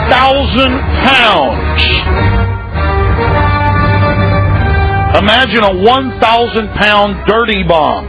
pounds. Imagine a 1,000-pound dirty bomb.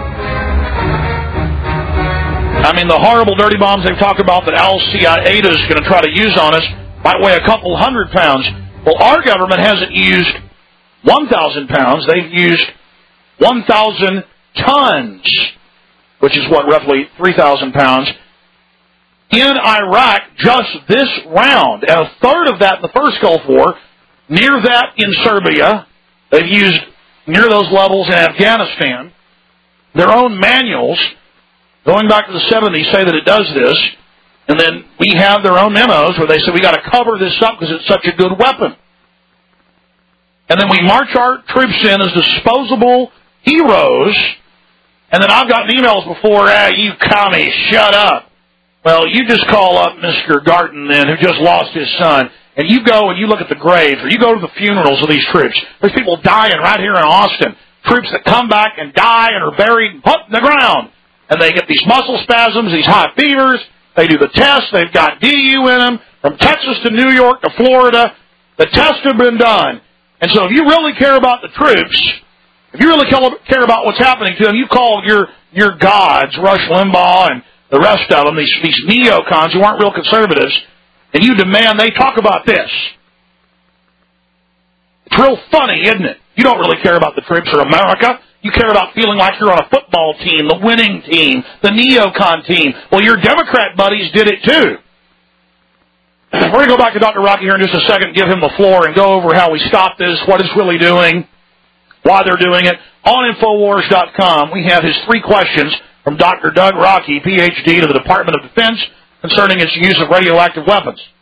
I mean, the horrible dirty bombs they've talked about that Al-Qaeda is going to try to use on us might weigh a couple hundred pounds. Well, our government hasn't used 1,000 pounds. They've used 1,000 tons, which is what, roughly 3,000 pounds, in Iraq just this round. And a third of that in the first Gulf War, near that in Serbia. They've used near those levels in Afghanistan. Their own manuals, going back to the 70s, say that it does this. And then we have their own memos where they say we got to cover this up because it's such a good weapon. And then we march our troops in as disposable heroes. And then I've gotten emails before, you commies, shut up. Well, you just call up Mr. Garton then, who just lost his son, and you go and you look at the graves, or you go to the funerals of these troops. There's people dying right here in Austin. Troops that come back and die and are buried and put in the ground. And they get these muscle spasms, these high fevers. They do the tests. They've got DU in them. From Texas to New York to Florida, the tests have been done. And so if you really care about the troops, if you really care about what's happening to them, you call your gods, Rush Limbaugh and the rest of them, these neocons who aren't real conservatives, and you demand they talk about this. It's real funny, isn't it? You don't really care about the troops or America. You care about feeling like you're on a football team, the winning team, the neocon team. Well, your Democrat buddies did it too. We're going to go back to Dr. Rocky here in just a second, give him the floor, and go over how we stop this, what it's really doing, why they're doing it. On Infowars.com, we have his 3 questions from Dr. Doug Rocky, Ph.D. to the Department of Defense, concerning its use of radioactive weapons.